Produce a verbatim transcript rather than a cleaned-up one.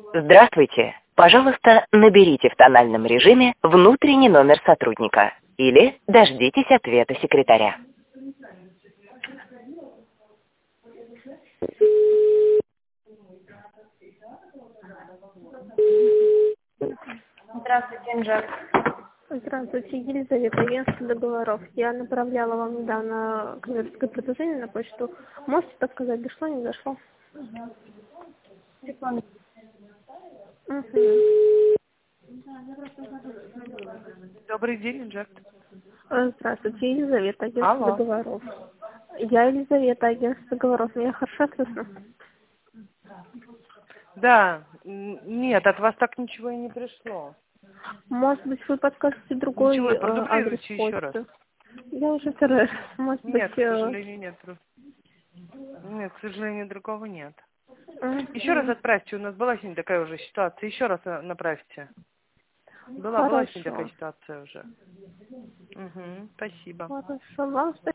Здравствуйте. Пожалуйста, наберите в тональном режиме внутренний номер сотрудника или дождитесь ответа секретаря. Здравствуйте, Инжак. Здравствуйте, Елизавета, агентство договоров. Я направляла вам недавно конверсионное предложение на почту. Можете подсказать, дошло, не дошло? Секунду. Угу. Добрый день, Инжект. Здравствуйте, Елизавета, агентство Алло. договоров. Я Елизавета, агентство договоров. Меня хорошо слышно? Да, н- нет, от вас так ничего и не пришло. Может быть, вы подскажете другой Ничего, э, адрес продублируйте еще раз. почты? Я уже второй раз. Может Нет, быть... к Э... сожалению, нет. дру- Нет, к сожалению, другого нет. Еще раз мгм. отправьте, у нас была сегодня такая уже ситуация. Еще раз э, направьте. Была, была сегодня такая Хорошо. ситуация уже. Угу, спасибо. Хорошо. Вам спасибо.